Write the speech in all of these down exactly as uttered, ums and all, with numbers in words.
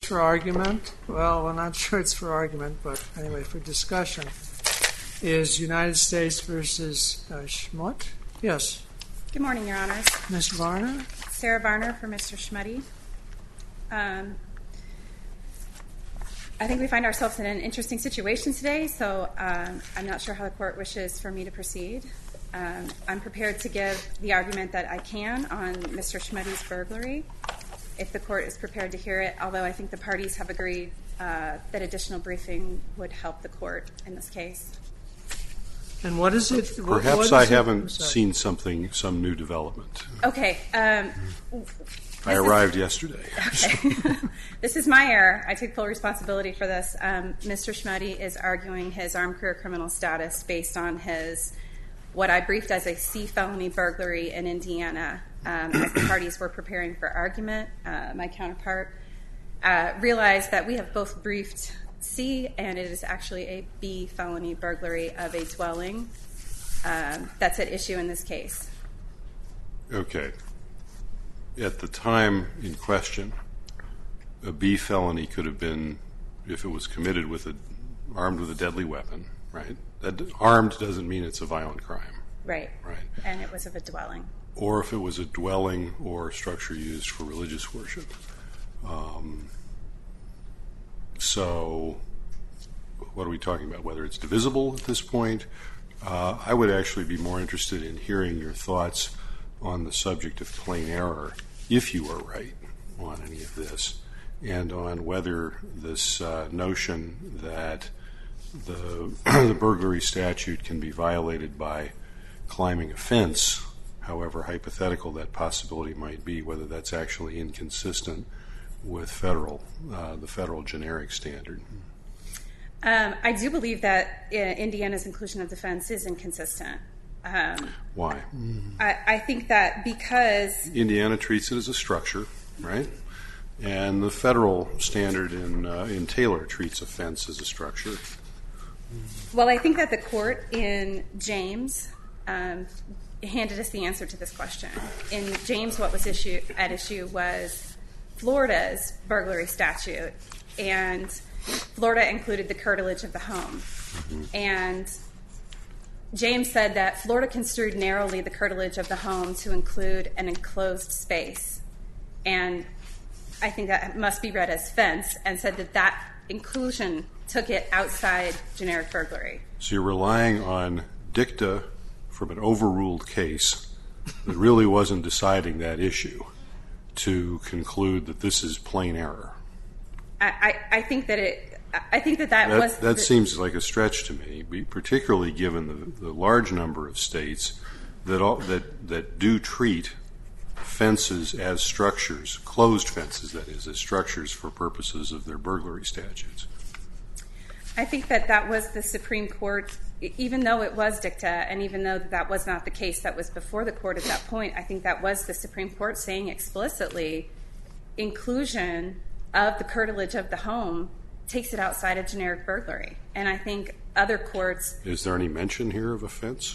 for argument, well, we're not sure it's for argument, but anyway, for discussion, is United States versus uh, Schmutt. Yes. Good morning, Your Honors. Miz Varner? Sarah Varner for Mister Schmuddy. Um, I think we find ourselves in an interesting situation today, so um, I'm not sure how the court wishes for me to proceed. Um, I'm prepared to give the argument that I can on Mister Schmuddy's burglary, if the court is prepared to hear it, although I think the parties have agreed uh, that additional briefing would help the court in this case. And what is it? Perhaps what is I it? haven't seen something, some new development. Okay. Um, I arrived is, yesterday. Okay. This is my error. I take full responsibility for this. Um, Mister Schmuddy is arguing his armed career criminal status based on his, what I briefed as a C felony burglary in Indiana. Um, as the parties were preparing for argument, uh, my counterpart uh, realized that we have both briefed C, and it is actually a B felony burglary of a dwelling. Um, that's at issue in this case. Okay. At the time in question, a B felony could have been if it was committed with a, armed with a deadly weapon, right? That, armed doesn't mean it's a violent crime. Right. Right. And it was of a dwelling. Or if it was a dwelling or structure used for religious worship. Um, so what are we talking about? Whether it's divisible at this point? Uh, I would actually be more interested in hearing your thoughts on the subject of plain error, if you are right on any of this, and on whether this uh, notion that the, the burglary statute can be violated by climbing a fence, however hypothetical that possibility might be, whether that's actually inconsistent with federal, uh, the federal generic standard. Um, I do believe that uh, Indiana's inclusion of defense is inconsistent. Um, Why? I, I think that because Indiana treats it as a structure, right? And the federal standard in uh, in Taylor treats a fence as a structure. Well, I think that the court in James um, handed us the answer to this question. In James, what was issue, at issue was Florida's burglary statute, and Florida included the curtilage of the home. Mm-hmm. And James said that Florida construed narrowly the curtilage of the home to include an enclosed space. And I think that must be read as fence, and said that that inclusion took it outside generic burglary. So you're relying on dicta from an overruled case that really wasn't deciding that issue to conclude that this is plain error. I, I, I think that it. I think that that, that was. That the, seems like a stretch to me, particularly given the, the large number of states that all, that that do treat fences as structures, closed fences, that is, as structures for purposes of their burglary statutes. I think that that was the Supreme Court, even though it was dicta, and even though that was not the case that was before the court at that point, I think that was the Supreme Court saying explicitly inclusion of the curtilage of the home takes it outside of generic burglary. And I think other courts... Is there any mention here of a fence?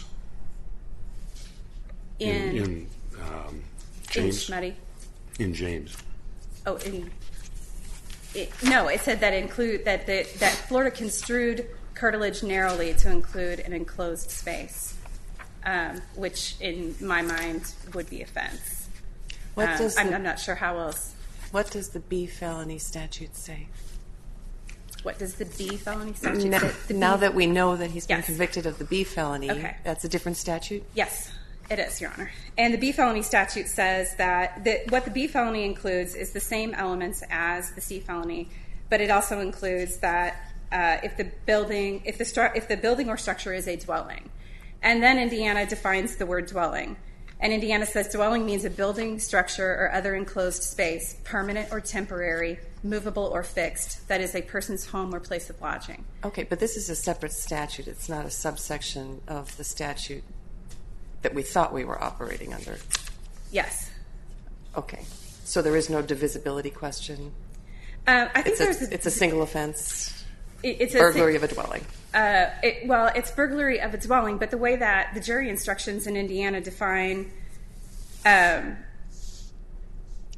In... In, in um, James? In Schmuddy? In James. Oh, in... It, no, it said that include that the, that Florida construed curtilage narrowly to include an enclosed space, um, which in my mind would be a fence. What um, does I'm, the, I'm not sure how else. What does the B felony statute say? What does the B felony statute now, say? The now B, that we know that he's been yes. convicted of the B felony, okay. That's a different statute? Yes, it is, Your Honor. And the B felony statute says that the, what the B felony includes is the same elements as the C felony, but it also includes that uh, if the building, if the stru- if the building or structure is a dwelling, and then Indiana defines the word dwelling, and Indiana says dwelling means a building, structure, or other enclosed space, permanent or temporary, movable or fixed, that is a person's home or place of lodging. Okay, but this is a separate statute. It's not a subsection of the statute that we thought we were operating under. Yes. Okay. So there is no divisibility question? Uh, I think it's there's a, a, it's a single offense it, it's a, burglary of a dwelling. Uh, it, well, it's burglary of a dwelling, but the way that the jury instructions in Indiana define... Um,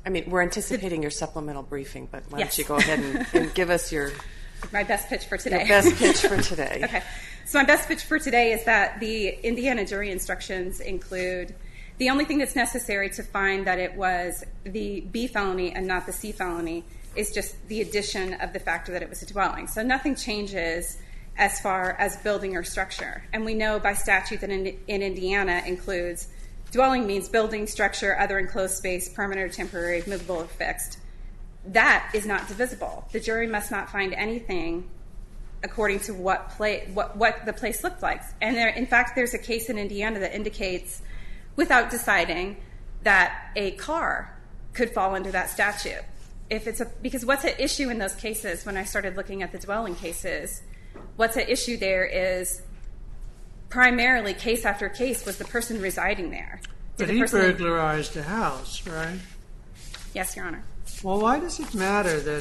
I mean, we're anticipating your supplemental briefing, but why Yes. don't you go ahead and, and give us your, My best pitch for today. your best pitch for today. Okay. So my best pitch for today is that the Indiana jury instructions include the only thing that's necessary to find that it was the B felony and not the C felony is just the addition of the factor that it was a dwelling. So nothing changes as far as building or structure. And we know by statute that in, in Indiana includes dwelling means building, structure, other enclosed space, permanent or temporary, movable or fixed. That is not divisible. The jury must not find anything according to what, play, what, what the place looked like. And there, in fact, there's a case in Indiana that indicates, without deciding, that a car could fall under that statute. If it's a, because what's at issue in those cases, when I started looking at the dwelling cases, what's at issue there is primarily case after case was the person residing there. Did But the he person- burglarized a house, right? Yes, Your Honor. Well, why does it matter that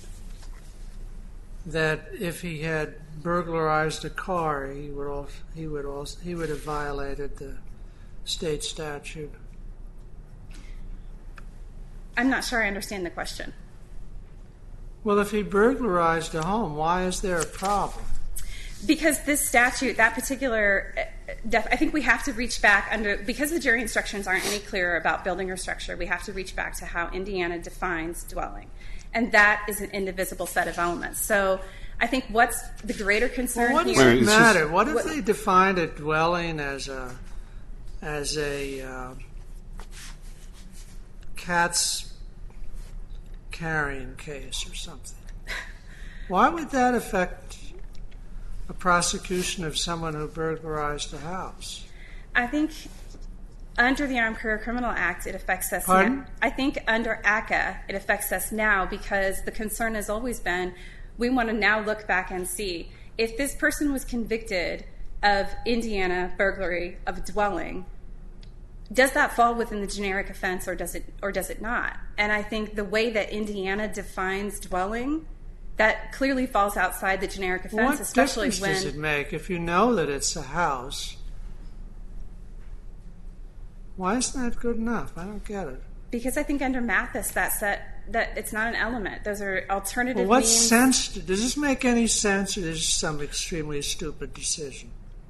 that if he had burglarized a car, he would also, he would also he would have violated the state statute? I'm not sure I understand the question. Well, if he burglarized a home, why is there a problem? Because this statute, that particular, uh, def- I think we have to reach back under, because the jury instructions aren't any clearer about building or structure, we have to reach back to how Indiana defines dwelling. And that is an indivisible set of elements. So I think what's the greater concern Well, what does here? it Wait, it's matter? just- What if What- they defined a dwelling as a as a uh, cat's carrying case or something? Why would that affect a prosecution of someone who burglarized a house? I think under the Armed Career Criminal Act, it affects us Pardon? now. I think under A C C A, it affects us now because the concern has always been we want to now look back and see if this person was convicted of Indiana burglary of a dwelling, does that fall within the generic offense or does it or does it not? And I think the way that Indiana defines dwelling, that clearly falls outside the generic offense, What especially difference when does it make if you know that it's a house? Why isn't that good enough? I don't get it. because I think under Mathis that set that it's not an element. Those are alternative Well, what means. sense does this make any sense, or is this some extremely stupid decision?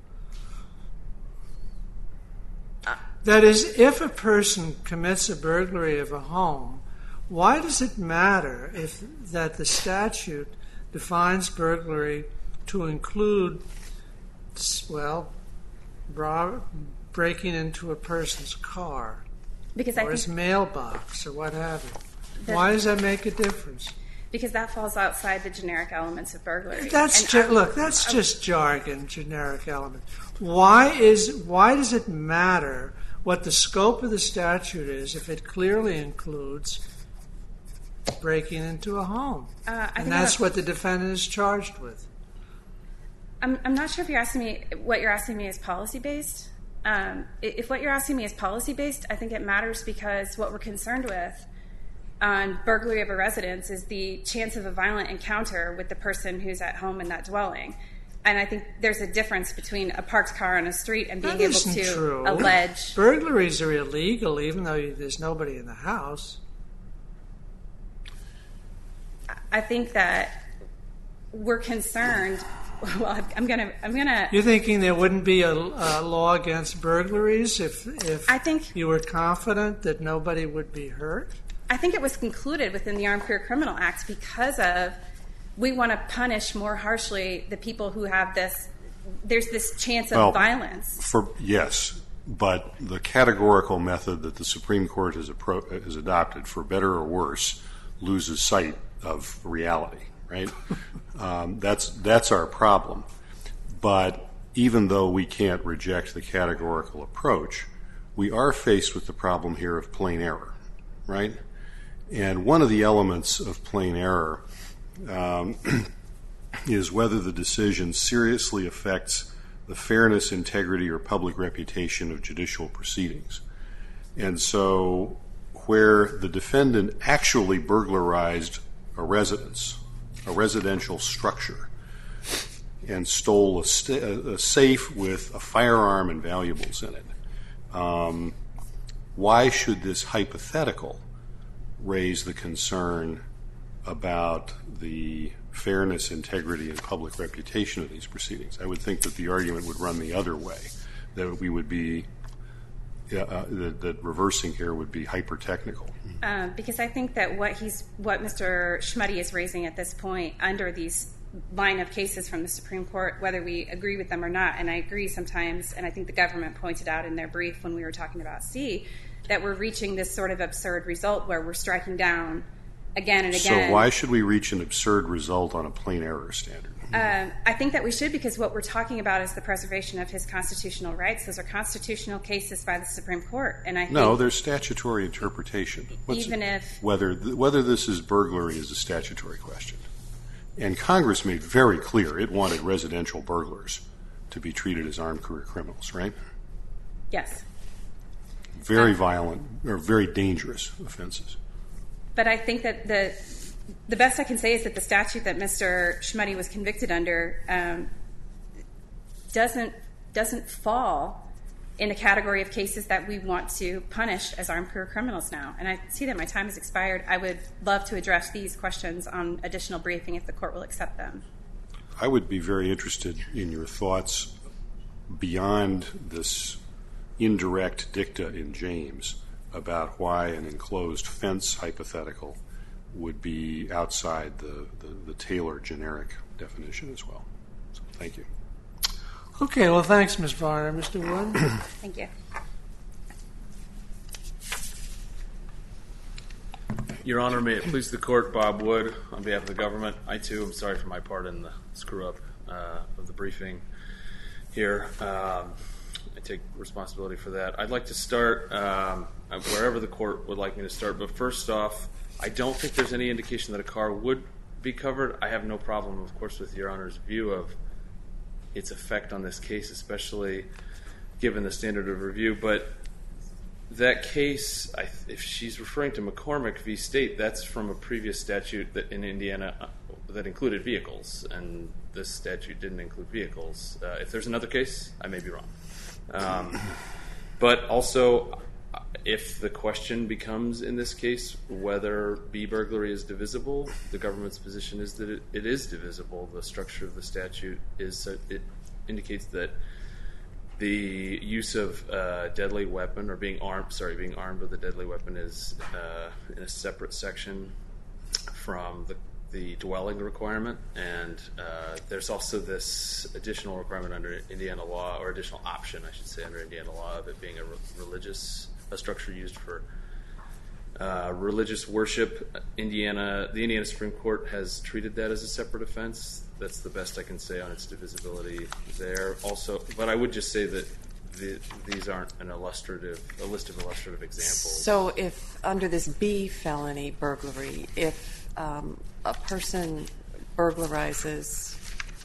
That is, if a person commits a burglary of a home, why does it matter if that the statute defines burglary to include, well, bra- breaking into a person's car because I or his think mailbox or what have you? That- Why does that make a difference? because that falls outside the generic elements of burglary. That's And ju- I- look. That's I- just jargon, generic element. Why is why does it matter what the scope of the statute is if it clearly includes breaking into a home? Uh, I and think that's that- what the defendant is charged with. I'm, I'm not sure if you're asking me what you're asking me is policy based. Um, i- if what you're asking me is policy based, I think it matters because what we're concerned with on burglary of a residence is the chance of a violent encounter with the person who's at home in that dwelling. And I think there's a difference between a parked car on a street and being That able isn't to true. allege. Burglaries are illegal even though you, there's nobody in the house. I think that we're concerned. Well, I'm gonna. I'm gonna. You're thinking there wouldn't be a, a law against burglaries if if I think- you were confident that nobody would be hurt? I think it was concluded within the Armed Career Criminal Act because of we want to punish more harshly the people who have this. There's this chance of Well, violence. For yes, but the categorical method that the Supreme Court has, appro- has adopted, for better or worse, loses sight of reality. Right? um, that's that's our problem. But even though we can't reject the categorical approach, we are faced with the problem here of plain error. Right? And one of the elements of plain error um, is whether the decision seriously affects the fairness, integrity, or public reputation of judicial proceedings. And so where the defendant actually burglarized a residence, a residential structure, and stole a, st- a safe with a firearm and valuables in it, um, why should this hypothetical raise the concern about the fairness, integrity, and public reputation of these proceedings. I would think that the argument would run the other way, that we would be, uh, that, that reversing here would be hyper-technical. Um, because I think that what he's, what Mister Schmuddy is raising at this point under these line of cases from the Supreme Court, whether we agree with them or not, and I agree sometimes, and I think the government pointed out in their brief when we were talking about C, that we're reaching this sort of absurd result where we're striking down again and again. So why should we reach an absurd result on a plain error standard? Um, I think that we should, because what we're talking about is the preservation of his constitutional rights. Those are constitutional cases by the Supreme Court, and I think no, there's statutory interpretation. What's even it, if whether whether this is burglary is a statutory question, and Congress made very clear it wanted residential burglars to be treated as armed career criminals, right? Yes. Very um, violent or very dangerous offenses. But I think that the the best I can say is that the statute that Mister Schmuddy was convicted under um, doesn't doesn't fall in the category of cases that we want to punish as armed career criminals now. And I see that my time has expired. I would love to address these questions on additional briefing if the court will accept them. I would be very interested in your thoughts beyond this indirect dicta in James about why an enclosed fence hypothetical would be outside the, the, the Taylor generic definition as well. So, thank you. Okay, well, thanks, Miz Varner. Mister Wood? Thank you. Your Honor, may it please the Court, Bob Wood, on behalf of the government. I, too, am sorry for my part in the screw-up uh, of the briefing here. Um, I take responsibility for that. I'd like to start um, wherever the Court would like me to start, but first off, I don't think there's any indication that a car would be covered. I have no problem, of course, with Your Honor's view of its effect on this case, especially given the standard of review, but that case, I, if she's referring to McCormick v. State, that's from a previous statute that in Indiana uh, that included vehicles, and this statute didn't include vehicles. Uh, if there's another case, I may be wrong. Um, but also, if the question becomes, in this case, whether B burglary is divisible, the government's position is that it, it is divisible. The structure of the statute is uh, it indicates that the use of a deadly weapon or being armed, sorry, being armed with a deadly weapon is uh, in a separate section from the, the dwelling requirement, and uh, there's also this additional requirement under Indiana law, or additional option, I should say, under Indiana law of it being a re- religious, a structure used for uh, religious worship. Indiana, the Indiana Supreme Court has treated that as a separate offense. That's the best I can say on its divisibility there. Also, but I would just say that the, these aren't an illustrative, a list of illustrative examples. So, if under this B felony burglary, if um, a person burglarizes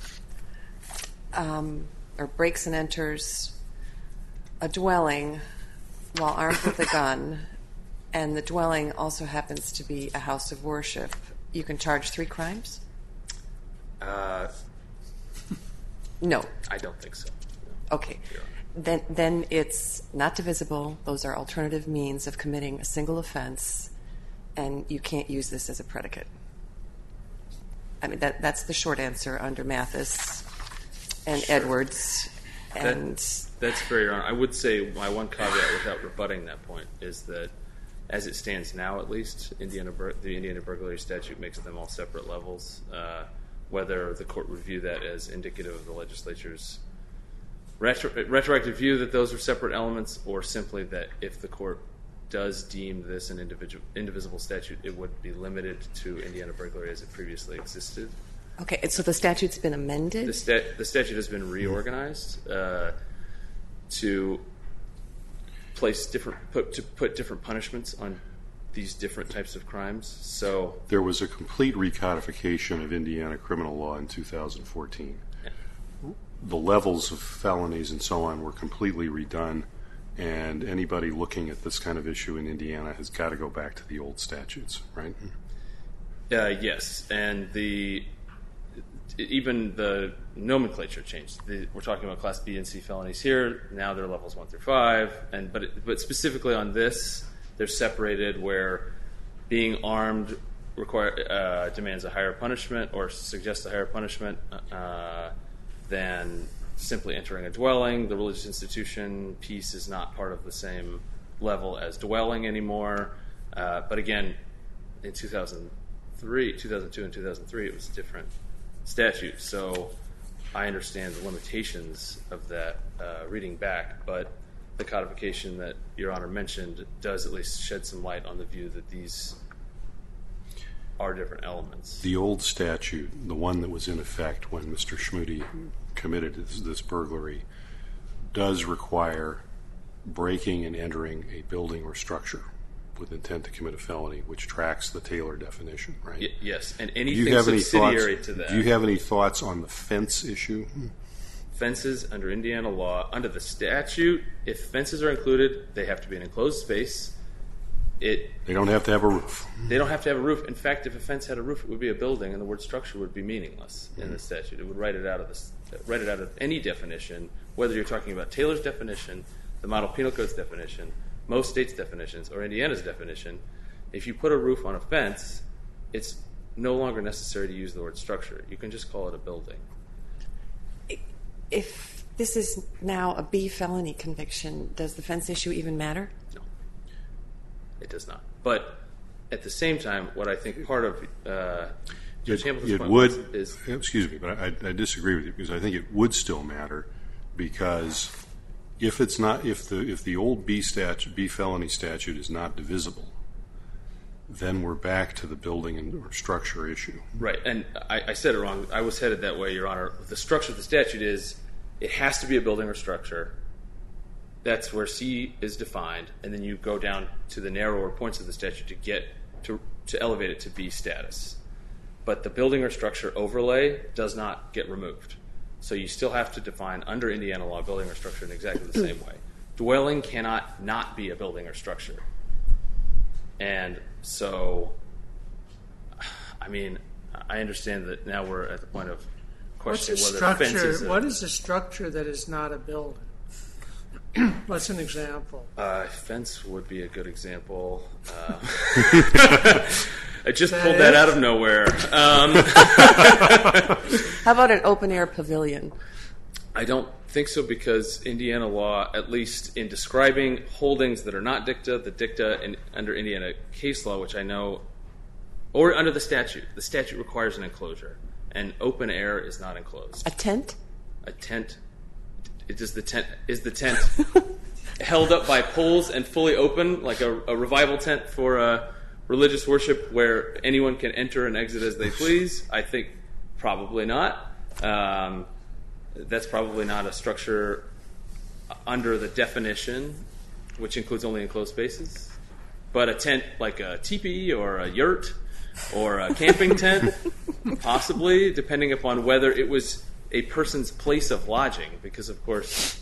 um, or breaks and enters a dwelling while armed with a gun, and the dwelling also happens to be a house of worship, you can charge three crimes? Uh, no. I don't think so. No. Okay. Yeah. Then, then it's not divisible. Those are alternative means of committing a single offense, and you can't use this as a predicate. I mean, that that's the short answer under Mathis and sure. Edwards. And that, that's fair, Your Honor. I would say my one caveat without rebutting that point is that, as it stands now, at least, Indiana the Indiana burglary statute makes them all separate levels. Uh, whether the court would view that as indicative of the legislature's retro- retroactive view that those are separate elements, or simply that if the court does deem this an individual, indivisible statute, it would be limited to Indiana burglary as it previously existed. Okay, so the statute's been amended? The, sta- the statute has been reorganized uh, to place different, put, to put different punishments on these different types of crimes. So there was a complete recodification of Indiana criminal law in two thousand fourteen. Yeah. The levels of felonies and so on were completely redone, and anybody looking at this kind of issue in Indiana has got to go back to the old statutes, right? Uh, yes, and the even the nomenclature changed. The, we're talking about Class B and C felonies here. Now they're levels one through five, and but it, but specifically on this, they're separated where being armed require uh, demands a higher punishment or suggests a higher punishment uh, than simply entering a dwelling. The religious institution piece is not part of the same level as dwelling anymore. Uh, but again, in two thousand three, two thousand two and two thousand three, it was a different statute. So I understand the limitations of that uh, reading back, but the codification that Your Honor mentioned does at least shed some light on the view that these are different elements. The old statute, the one that was in effect when Mister Schmude committed this, this burglary, does require breaking and entering a building or structure with intent to commit a felony, which tracks the Taylor definition, right? Y- yes, and anything subsidiary thoughts, to that. Do you have any thoughts on the fence issue? Fences under Indiana law, under the statute, if fences are included, they have to be an enclosed space. It They don't have to have a roof. They don't have to have a roof. In fact, if a fence had a roof, it would be a building, and the word structure would be meaningless in the statute. It would write it out of the, write it out of any definition, whether you're talking about Taylor's definition, the Model Penal Code's definition, most states' definitions, or Indiana's definition. If you put a roof on a fence, it's no longer necessary to use the word structure. You can just call it a building. If this is now a B felony conviction, does the fence issue even matter? No, it does not. But at the same time, what I think part of uh, Judge Hamilton's it point would, is... excuse me, but I, I disagree with you, because I think it would still matter, because if it's not, if the if the old B statute, B felony statute is not divisible, then we're back to the building and or structure issue. Right, and I, I said it wrong. I was headed that way, Your Honor. The structure of the statute is it has to be a building or structure. That's where C is defined, and then you go down to the narrower points of the statute to get to to elevate it to B status. But the building or structure overlay does not get removed. So you still have to define under Indiana law building or structure in exactly the same way. Dwelling cannot not be a building or structure. And so, I mean, I understand that now we're at the point of questioning What's a whether structure? fences. What is a structure that is not a building? What's an example? Uh, fence would be a good example. Uh, I just that pulled it? that out of nowhere. Um, How about an open-air pavilion? I don't think so, because Indiana law, at least in describing holdings that are not dicta, the dicta in, under Indiana case law, which I know, or under the statute, the statute requires an enclosure, and open air is not enclosed. A tent? A tent, it is the tent is the tent held up by poles and fully open, like a, a revival tent for uh, religious worship, where anyone can enter and exit as they please? I think probably not. Um, That's probably not a structure under the definition, which includes only enclosed spaces. But a tent like a teepee or a yurt or a camping tent, possibly, depending upon whether it was a person's place of lodging, because, of course,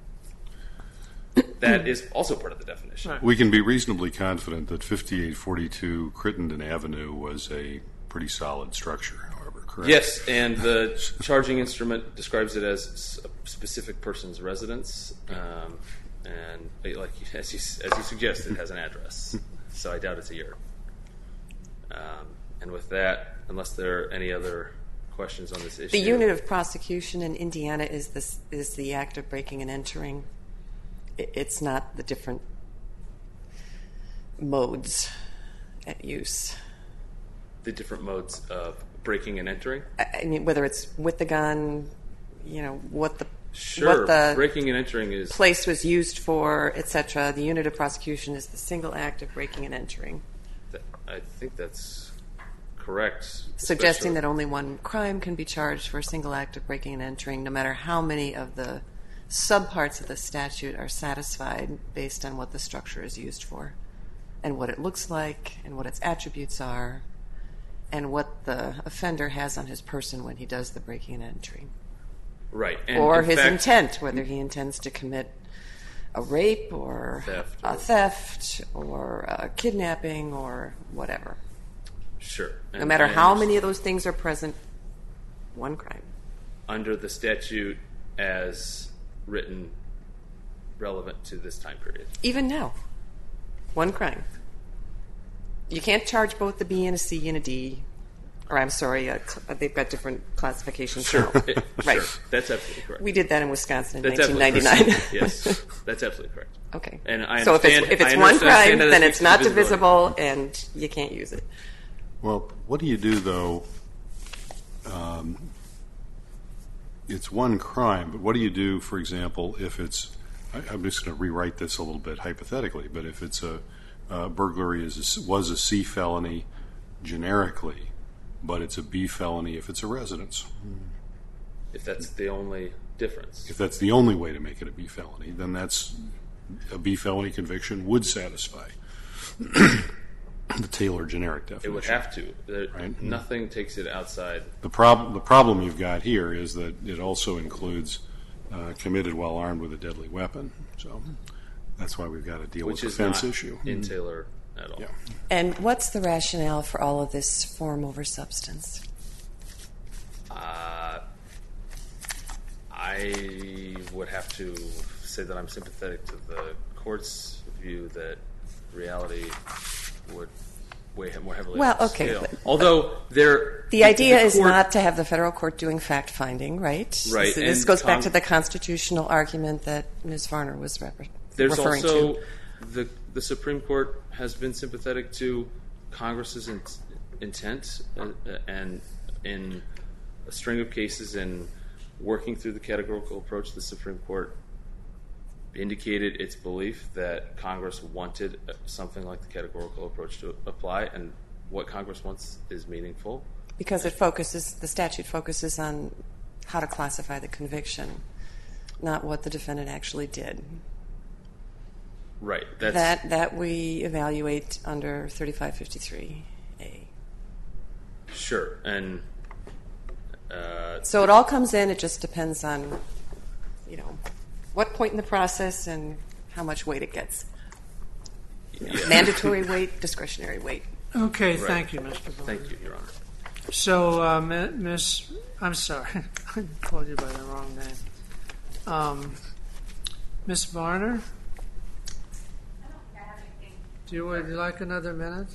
that is also part of the definition. Right. We can be reasonably confident that fifty-eight forty-two Crittenden Avenue was a pretty solid structure, however, correct? Yes, and the charging instrument describes it as a specific person's residence, um, and like as you, as you suggest, it has an address. So I doubt it's a yurt. Um, and with that, unless there are any other questions on this issue, The unit of prosecution in Indiana is this is the act of breaking and entering. I- It's not the different modes at use. the different modes of breaking and entering. I I mean, whether it's with the gun, you know, what the Sure, what the breaking and entering is place was used for, et cetera. The unit of prosecution is the single act of breaking and entering, I think that's correct. suggesting especially- that only one crime can be charged for a single act of breaking and entering, no matter how many of the subparts of the statute are satisfied based on what the structure is used for, and what it looks like, and what its attributes are, and what the offender has on his person when he does the breaking and entering. right, and Or in his fact, intent, whether he intends to commit a rape or Theft a or- theft or a kidnapping or whatever. Sure. No And matter I how understand. many of those things are present, one crime. Under the statute as written, relevant to this time period. Even now, one crime. You can't charge both the B and a C and a D. Or I'm sorry, uh, cl- they've got different classifications Sure. now. It- Right. Sure. That's absolutely correct. We did that in Wisconsin in That's nineteen absolutely ninety-nine. correct. Yes, that's absolutely correct. Okay. And I so if understand- it's, if it's I one understand crime, that then it it's speaks to not divisibility. divisible and you can't use it. Well, what do you do, though? Um, it's one crime, but what do you do, for example, if it's, I, I'm just going to rewrite this a little bit hypothetically, but if it's a uh, burglary is a, was a C felony generically, but it's a B felony if it's a residence? If that's the only difference. If that's the only way to make it a B felony, then that's a B felony conviction would satisfy the Taylor generic definition. It would have to. There, Right. Nothing takes it outside. The problem, the problem you've got here is that it also includes uh, committed while armed with a deadly weapon. So that's why we've got to deal Which with is the fence not issue. in Taylor at all. Yeah. And what's the rationale for all of this form over substance? Uh, I would have to say that I'm sympathetic to the court's view that reality would weigh more heavily Well, on the okay, scale. but- Although there, The idea is court- not to have the federal court doing fact finding, right? Right, So this and goes back Cong- to the constitutional argument that Miz Varner was rep- There's referring also to. the the Supreme Court has been sympathetic to Congress's in, intent uh, and in a string of cases in working through the categorical approach. The Supreme Court indicated its belief that Congress wanted something like the categorical approach to apply, and what Congress wants is meaningful. Because it focuses, the statute focuses on how to classify the conviction, not what the defendant actually did. Right. That's, That that we evaluate under thirty-five fifty-three A. Sure. And uh, So it all comes in. It just depends on, you know, what point in the process and how much weight it gets. You know, yeah. Mandatory weight, discretionary weight. Okay, Right. thank you, Mister Bowman. Thank you, Your Honor. So, uh, Mi- Miss, I'm sorry, I called you by the wrong name. Um, Miss Varner, do you would you like another minute?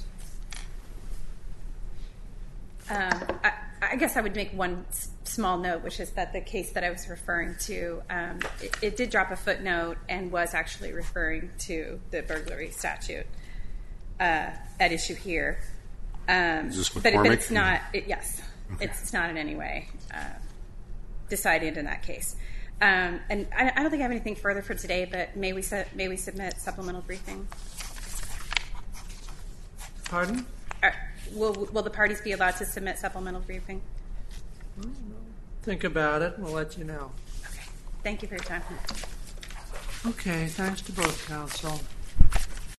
Um, I, I guess I would make one s- small note, which is that the case that I was referring to, um, it, it did drop a footnote and was actually referring to the burglary statute uh, at issue here. Um, Is this but, it, but McCormick? it's not. It, yes, it's, it's not in any way uh, decided in that case. Um, and I, I don't think I have anything further for today. But may we su- may we submit supplemental briefing? Pardon? Are, will will the parties be allowed to submit supplemental briefing? Think about it, and we'll let you know. Okay. Thank you for your time. Okay, thanks to both counsel.